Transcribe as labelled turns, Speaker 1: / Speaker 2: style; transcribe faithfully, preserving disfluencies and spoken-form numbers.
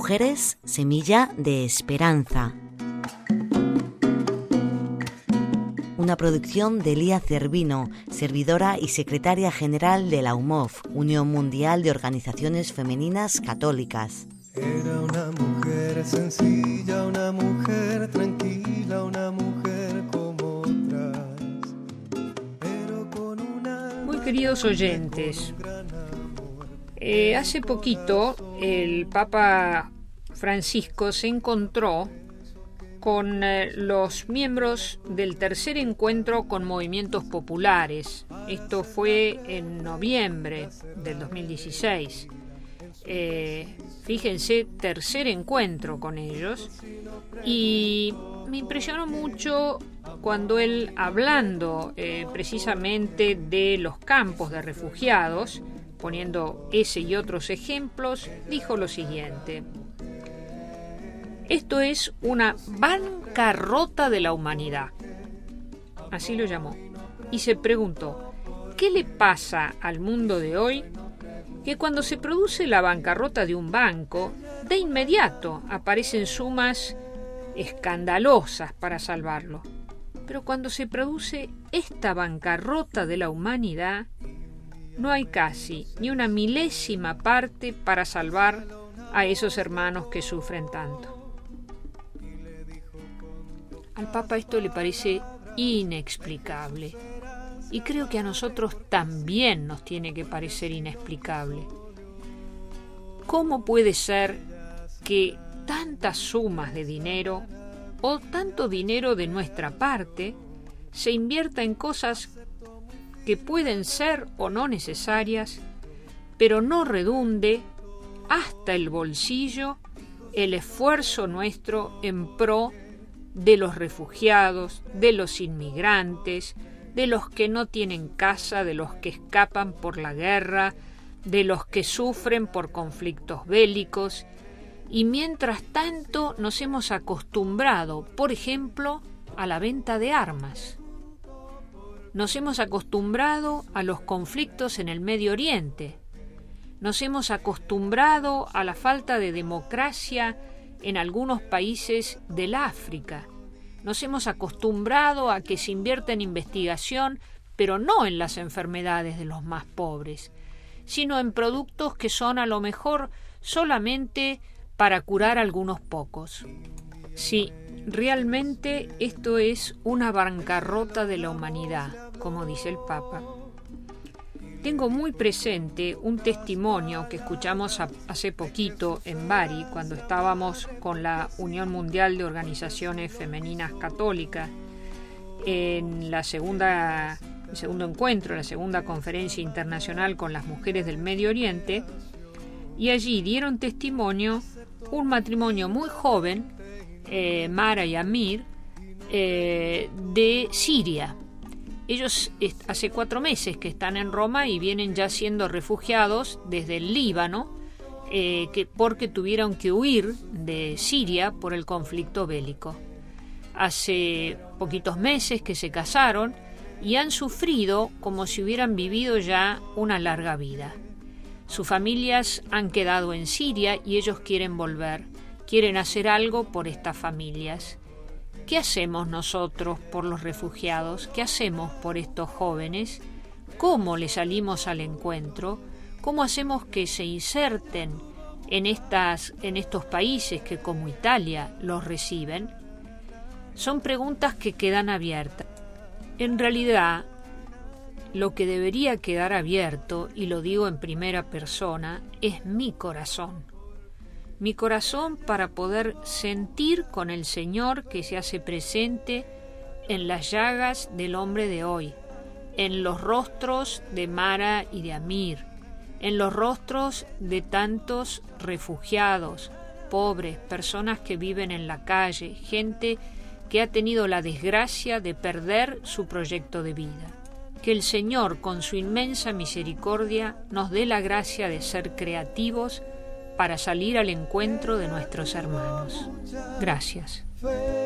Speaker 1: Mujeres, semilla de esperanza. Una producción de Lía Cervino, servidora y secretaria general de la U M O F, Unión Mundial de Organizaciones Femeninas Católicas.
Speaker 2: Era una mujer sencilla, una mujer tranquila, una mujer como otras, pero con una...
Speaker 3: Muy queridos oyentes, eh, hace poquito el Papa Francisco se encontró con eh, los miembros del tercer encuentro con movimientos populares. Esto fue en noviembre del dos mil dieciséis. Eh, fíjense, tercer encuentro con ellos, y me impresionó mucho cuando él, hablando eh, precisamente de los campos de refugiados, poniendo ese y otros ejemplos, dijo lo siguiente: esto es una bancarrota de la humanidad, así lo llamó, y se preguntó, ¿qué le pasa al mundo de hoy que cuando se produce la bancarrota de un banco, de inmediato aparecen sumas escandalosas para salvarlo? Pero cuando se produce esta bancarrota de la humanidad, no hay casi ni una milésima parte para salvar a esos hermanos que sufren tanto. Al Papa esto le parece inexplicable. Y creo que a nosotros también nos tiene que parecer inexplicable. ¿Cómo puede ser que tantas sumas de dinero o tanto dinero de nuestra parte se invierta en cosas que pueden ser o no necesarias, pero no redunde hasta el bolsillo el esfuerzo nuestro en pro de los refugiados, de los inmigrantes, de los que no tienen casa, de los que escapan por la guerra, de los que sufren por conflictos bélicos? Y mientras tanto nos hemos acostumbrado, por ejemplo, a la venta de armas. Nos hemos acostumbrado a los conflictos en el Medio Oriente. Nos hemos acostumbrado a la falta de democracia en algunos países del África. Nos hemos acostumbrado a que se invierta en investigación, pero no en las enfermedades de los más pobres, sino en productos que son a lo mejor solamente para curar a algunos pocos. Sí, realmente esto es una bancarrota de la humanidad, como dice el Papa. Tengo muy presente un testimonio que escuchamos a, hace poquito en Bari, cuando estábamos con la Unión Mundial de Organizaciones Femeninas Católicas, en la segunda, el segundo encuentro, la segunda conferencia internacional con las mujeres del Medio Oriente, y allí dieron testimonio un matrimonio muy joven, eh, Mara y Amir, eh, de Siria. Ellos hace cuatro meses que están en Roma y vienen ya siendo refugiados desde el Líbano, eh, que, porque tuvieron que huir de Siria por el conflicto bélico. Hace poquitos meses que se casaron y han sufrido como si hubieran vivido ya una larga vida. Sus familias han quedado en Siria y ellos quieren volver, quieren hacer algo por estas familias. ¿Qué hacemos nosotros por los refugiados? ¿Qué hacemos por estos jóvenes? ¿Cómo les salimos al encuentro? ¿Cómo hacemos que se inserten en, estas, en estos países que como Italia los reciben? Son preguntas que quedan abiertas. En realidad, lo que debería quedar abierto, y lo digo en primera persona, es mi corazón. Mi corazón para poder sentir con el Señor que se hace presente en las llagas del hombre de hoy, en los rostros de Mara y de Amir, en los rostros de tantos refugiados, pobres, personas que viven en la calle, gente que ha tenido la desgracia de perder su proyecto de vida. Que el Señor, con su inmensa misericordia, nos dé la gracia de ser creativos para salir al encuentro de nuestros hermanos. Gracias.